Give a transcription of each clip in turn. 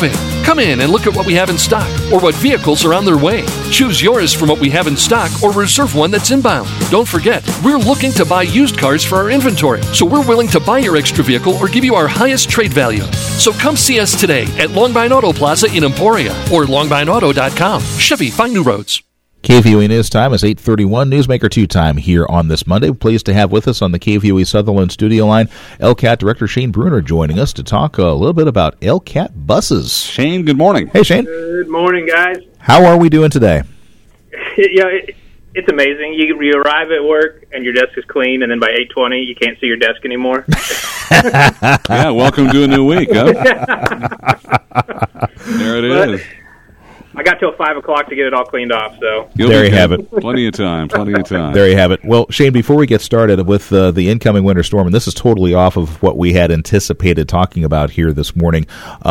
moving. Come in and look at what we have in stock or what vehicles are on their way. Choose yours from what we have in stock or reserve one that's inbound. Don't forget, we're looking to buy used cars for our inventory, so we're willing to buy your extra vehicle or give you our highest trade value. So come see us today at Longvine Auto Plaza in Emporia or longvineauto.com. Chevy, find new roads. KVOE News Time is 8:31, Newsmaker 2 time here on this Monday. Pleased to have with us on the KVOE Sutherland studio line, LCAT Director Shane Bruner joining us to talk a little bit about LCAT buses. Shane, good morning. Hey, Shane. Good morning, guys. How are we doing today? It's amazing. You arrive at work and your desk is clean, and then by 8:20 you can't see your desk anymore. Yeah, welcome to a new week, huh? There it is. I got till 5 o'clock to get it all cleaned off, so. There you have it. Plenty of time. There you have it. Well, Shane, before we get started with the incoming winter storm, and this is totally off of what we had anticipated talking about here this morning,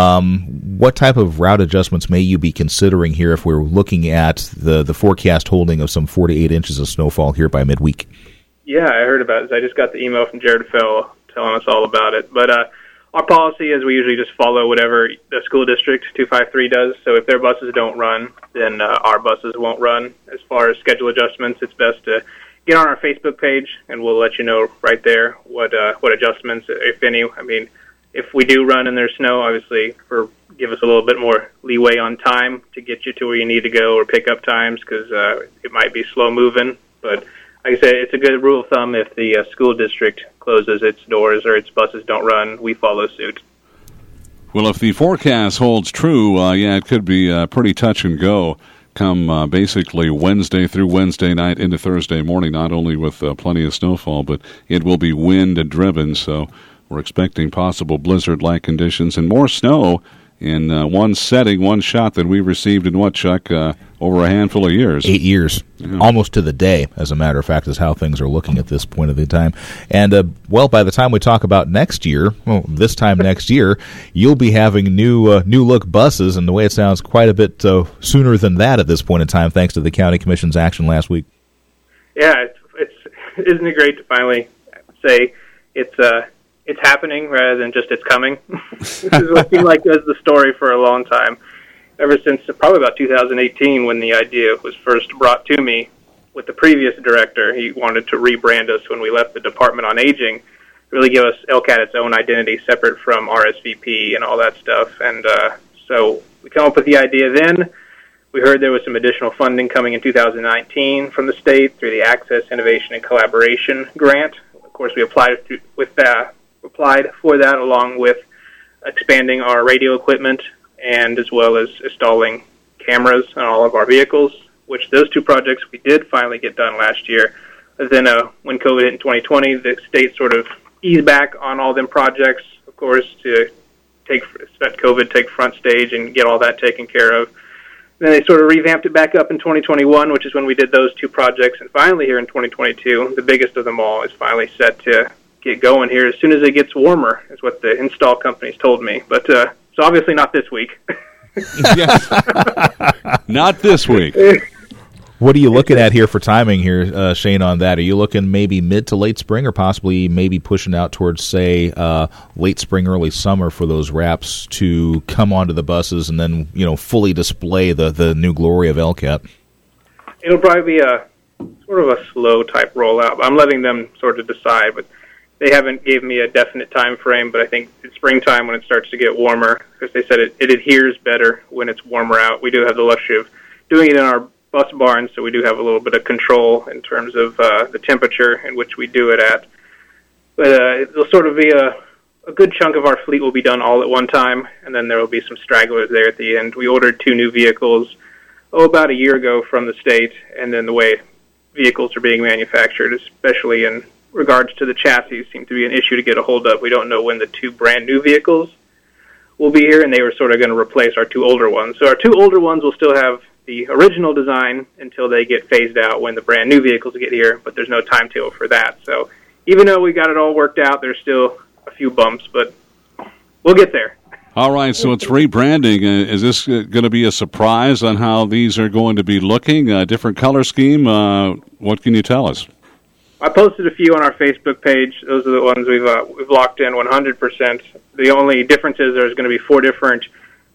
what type of route adjustments may you be considering here if we're looking at the forecast holding of some 4 to 8 inches of snowfall here by midweek? Yeah, I heard about it. I just got the email from Jared Fell telling us all about it. But our policy is we usually just follow whatever the school district 253 does. So if their buses don't run, then our buses won't run. As far as schedule adjustments, it's best to get on our Facebook page, and we'll let you know right there what adjustments, if any. I mean, if we do run and there's snow, obviously, give us a little bit more leeway on time to get you to where you need to go, or pick up times, because it might be slow moving. But like I said, it's a good rule of thumb. If the school district closes its doors or its buses don't run, we follow suit. Well, if the forecast holds true, it could be pretty touch and go come basically Wednesday through Wednesday night into Thursday morning, not only with plenty of snowfall, but it will be wind-driven, so we're expecting possible blizzard-like conditions and more snow in one shot that we received in what, Chuck, over a handful of years. 8 years, almost to the day, as a matter of fact, is how things are looking at this point of the time. And, by the time we talk about next year, this time next year, you'll be having new-look buses, and the way it sounds, quite a bit sooner than that at this point in time, thanks to the County Commission's action last week. Yeah, isn't it great to finally say it's happening rather than just it's coming. This is what seemed like was the story for a long time, ever since probably about 2018 when the idea was first brought to me with the previous director. He wanted to rebrand us when we left the Department on Aging, really give us LCAT its own identity separate from RSVP and all that stuff. And so we came up with the idea then. We heard there was some additional funding coming in 2019 from the state through the Access, Innovation, and Collaboration grant. Of course, we applied for that along with expanding our radio equipment and as well as installing cameras on all of our vehicles, which those two projects we did finally get done last year. But then when COVID hit in 2020, the state sort of eased back on all them projects, of course, to let COVID take front stage and get all that taken care of. Then they sort of revamped it back up in 2021, which is when we did those two projects. And finally here in 2022, the biggest of them all is finally set to get going here as soon as it gets warmer, is what the install companies told me. But it's obviously not this week. Not this week. What are you looking at here for timing here, Shane, on that? Are you looking maybe mid to late spring or possibly maybe pushing out towards, say, late spring, early summer for those wraps to come onto the buses and then, fully display the new glory of LCAT? It'll probably be a sort of a slow type rollout. I'm letting them sort of decide, but they haven't gave me a definite time frame, but I think it's springtime when it starts to get warmer, because they said it adheres better when it's warmer out. We do have the luxury of doing it in our bus barns, so we do have a little bit of control in terms of the temperature in which we do it at. But it'll sort of be a good chunk of our fleet will be done all at one time, and then there will be some stragglers there at the end. We ordered 2 new vehicles, about a year ago from the state, and then the way vehicles are being manufactured, especially in regards to the chassis, seem to be an issue to get a hold of. We don't know when the 2 brand new vehicles will be here, and they were sort of going to replace our 2 older ones. So our 2 older ones will still have the original design until they get phased out when the brand new vehicles get here, but there's no timetable for that. So even though we got it all worked out, there's still a few bumps, but we'll get there. All right, so it's rebranding. Is this going to be a surprise on how these are going to be looking? A different color scheme? What can you tell us? I posted a few on our Facebook page. Those are the ones we've locked in 100%. The only difference is there's going to be 4 different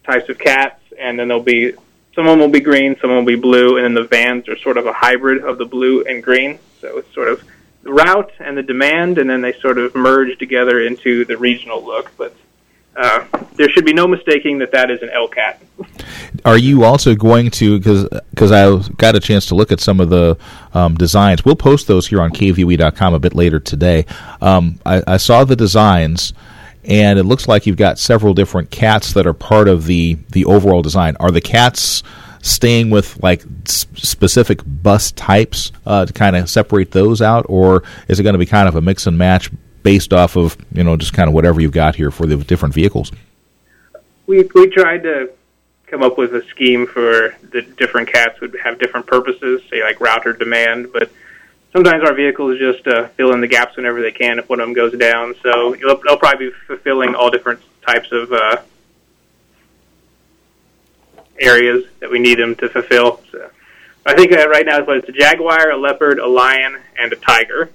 types of cats, and then some of them will be green, some will be blue, and then the vans are sort of a hybrid of the blue and green. So it's sort of the route and the demand, and then they sort of merge together into the regional look. But there should be no mistaking that is an Elcat. Are you also going to, because I got a chance to look at some of the designs, we'll post those here on KVOE.com a bit later today. I saw the designs, and it looks like you've got several different cats that are part of the overall design. Are the cats staying with like specific bus types to kind of separate those out, or is it going to be kind of a mix and match based off of just kind of whatever you've got here for the different vehicles? We tried to come up with a scheme for the different cats would have different purposes, say like route or demand, but sometimes our vehicles just fill in the gaps whenever they can if one of them goes down. So they'll probably be fulfilling all different types of areas that we need them to fulfill. So I think right now it's a Jaguar, a Leopard, a Lion, and a Tiger.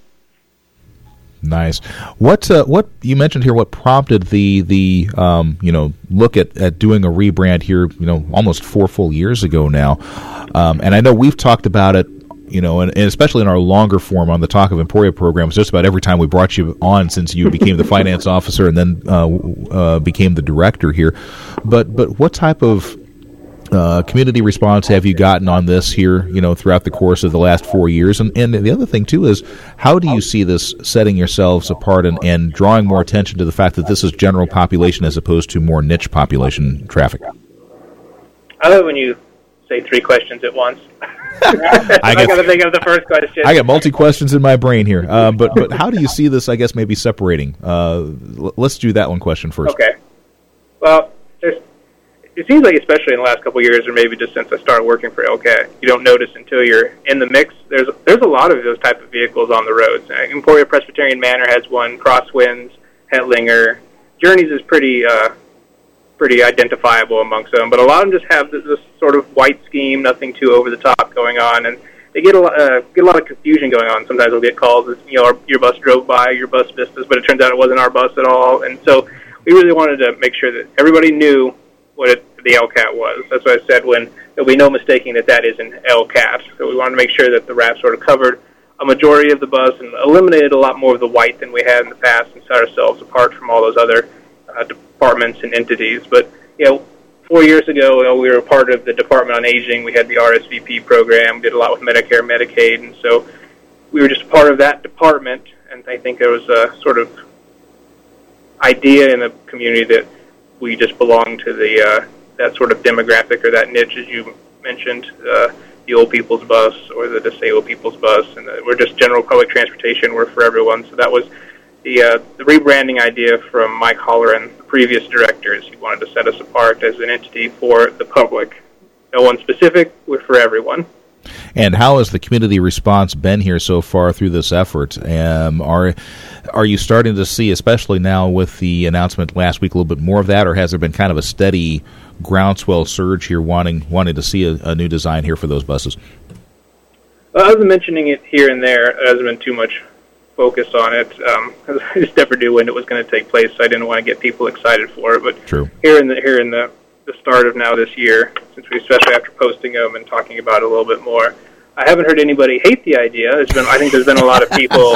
Nice. What you mentioned here? What prompted the look at doing a rebrand here? Almost 4 full years ago now, and I know we've talked about it. And especially in our longer form on the Talk of Emporia programs, just about every time we brought you on since you became the finance officer and then became the director here. But what type of community response have you gotten on this here, throughout the course of the last 4 years? And the other thing, too, is how do you see this setting yourselves apart and drawing more attention to the fact that this is general population as opposed to more niche population traffic? I love when you say 3 questions at once. I got to think of the first question. I got multi-questions in my brain here. But how do you see this, I guess, maybe separating? Let's do that one question first. Okay. Well, it seems like especially in the last couple of years, or maybe just since I started working for Elcat, you don't notice until you're in the mix. There's a lot of those type of vehicles on the roads. Emporia Presbyterian Manor has one, Crosswinds, Hetlinger. Journeys is pretty identifiable amongst them, but a lot of them just have this sort of white scheme, nothing too over the top going on, and they get a lot of confusion going on. Sometimes we'll get calls, your bus drove by, your bus missed us, but it turns out it wasn't our bus at all. And so we really wanted to make sure that everybody knew what the Elcat was. That's why I said there'll be no mistaking that is an Elcat. So we wanted to make sure that the wrap sort of covered a majority of the bus and eliminated a lot more of the white than we had in the past and set ourselves apart from all those other departments and entities. But 4 years ago, we were a part of the Department on Aging. We had the RSVP program, did a lot with Medicare, Medicaid, and so we were just a part of that department. And I think there was a sort of idea in the community that we just belong to that sort of demographic or that niche, as you mentioned, the old people's bus or the disabled people's bus, and we're just general public transportation. We're for everyone. So that was the rebranding idea from Mike Holler and the previous directors. He wanted to set us apart as an entity for the public. No one specific. We're for everyone. And how has the community response been here so far through this effort? Are you starting to see, especially now with the announcement last week, a little bit more of that, or has there been kind of a steady groundswell surge here wanting to see a new design here for those buses? Other than mentioning it here and there, there hasn't been too much focus on it. I just never knew when it was going to take place, so I didn't want to get people excited for it. But True. Here in the start of now this year, since we, especially after posting them and talking about it a little bit more, I haven't heard anybody hate the idea. I think there's been a lot of people.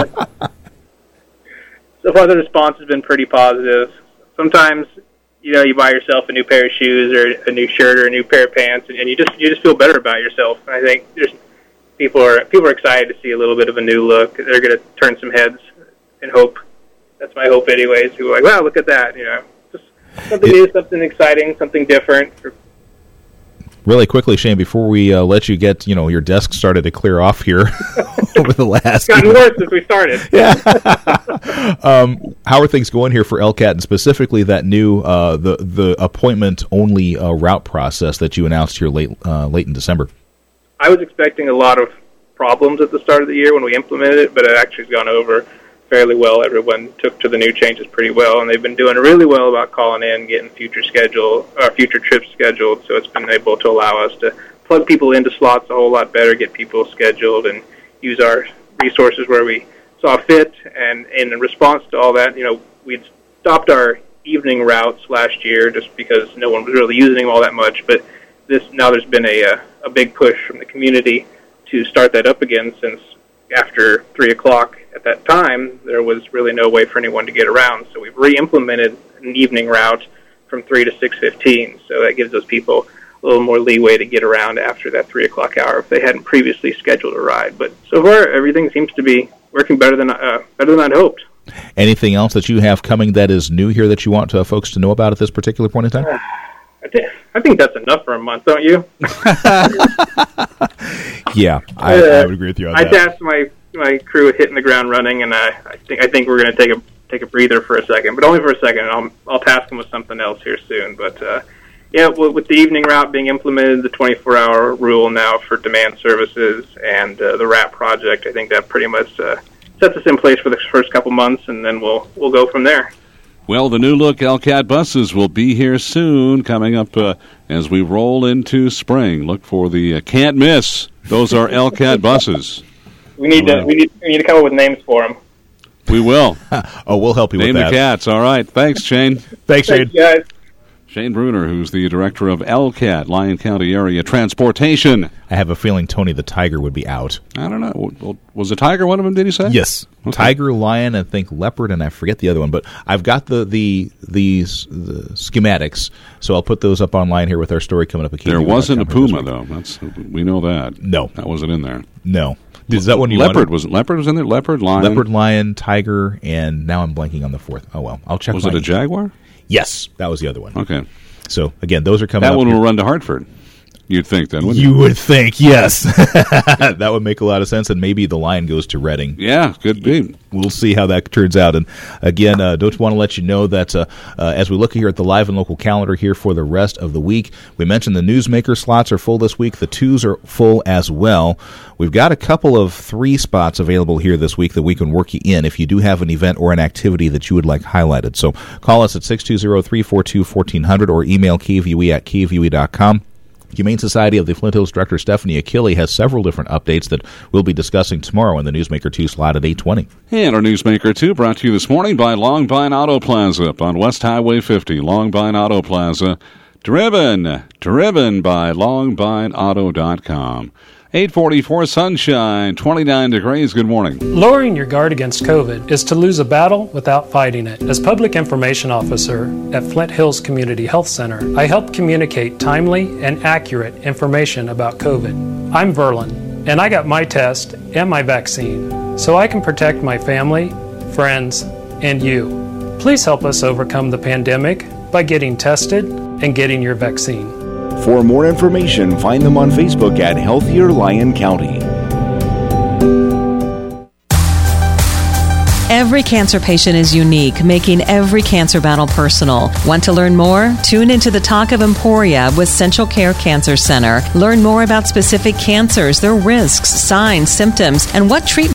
So far, the response has been pretty positive. Sometimes, you buy yourself a new pair of shoes or a new shirt or a new pair of pants, and you just feel better about yourself. And I think people are excited to see a little bit of a new look. They're going to turn some heads and hope. That's my hope, anyways. Who are like, wow, look at that, just something new, something exciting, something different. Really quickly, Shane, before we let you get, your desk started to clear off here over the last... It's gotten worse since we started. Yeah. How are things going here for Elcat, and specifically that new, the appointment-only route process that you announced here late in December? I was expecting a lot of problems at the start of the year when we implemented it, but it actually has gone over fairly well. Everyone took to the new changes pretty well, and they've been doing really well about calling in, getting future trips scheduled. So it's been able to allow us to plug people into slots a whole lot better, get people scheduled, and use our resources where we saw fit. And in response to all that, we'd stopped our evening routes last year just because no one was really using them all that much. But now there's been a big push from the community to start that up again, since after 3 o'clock at that time, there was really no way for anyone to get around. So we've re-implemented an evening route from 3 to 6:15. So that gives those people a little more leeway to get around after that 3 o'clock hour if they hadn't previously scheduled a ride. But so far, everything seems to be working better than I'd hoped. Anything else that you have coming that is new here that you want folks to know about at this particular point in time? I think that's enough for a month, don't you? Yeah, I would agree with you on that. I tasked my crew with hitting the ground running, and I think we're going to take a breather for a second, but only for a second. I'll task them with something else here soon. But with the evening route being implemented, the 24-hour rule now for demand services, and the RAP project, I think that pretty much sets us in place for the first couple months, and then we'll go from there. Well, the new look LCAT buses will be here soon, coming up as we roll into spring. Look for the can't miss. Those are LCAT buses. We need to come up with names for them. We will. We'll help you with that. Name the cats. All right. Thanks, Shane. Thanks, Shane. Guys. Shane Bruner, who's the director of LCAT, Lyon County Area Transportation. I have a feeling Tony the Tiger would be out. I don't know. Was the tiger one of them, did he say? Yes. Okay. Tiger, lion, I think leopard, and I forget the other one. But I've got the schematics, so I'll put those up online here with our story coming up. There wasn't a puma, though. We know that. No. That wasn't in there. No. Is that one you leopard wanted? Leopard was in there? Leopard, lion? Leopard, lion, tiger, and now I'm blanking on the fourth. Oh, well. I'll check. Was it a jaguar? Yes. That was the other one. Okay. So, again, those are coming up. That one here. will run to Hartford. You'd think then, wouldn't you? You would think, yes. That would make a lot of sense, and maybe the line goes to Reading. Yeah, could be. We'll see how that turns out. And again, don't want to let you know that as we look here at the live and local calendar here for the rest of the week, we mentioned the Newsmaker slots are full this week. The 2s are full as well. We've got a couple of 3 spots available here this week that we can work you in if you do have an event or an activity that you would like highlighted. So call us at 620-342-1400 or email kvue@kvue.com. Humane Society of the Flint Hills Director Stephanie Achille has several different updates that we'll be discussing tomorrow in the Newsmaker 2 slot at 8:20. And our Newsmaker 2 brought to you this morning by Long Vine Auto Plaza up on West Highway 50. Long Vine Auto Plaza, driven by longvineauto.com. 8:44 sunshine, 29 degrees. Good morning. Lowering your guard against COVID is to lose a battle without fighting it. As Public Information Officer at Flint Hills Community Health Center, I help communicate timely and accurate information about COVID. I'm Verlin, and I got my test and my vaccine so I can protect my family, friends, and you. Please help us overcome the pandemic by getting tested and getting your vaccine. For more information, find them on Facebook at Healthier Lyon County. Every cancer patient is unique, making every cancer battle personal. Want to learn more? Tune into the Talk of Emporia with Central Care Cancer Center. Learn more about specific cancers, their risks, signs, symptoms, and what treatment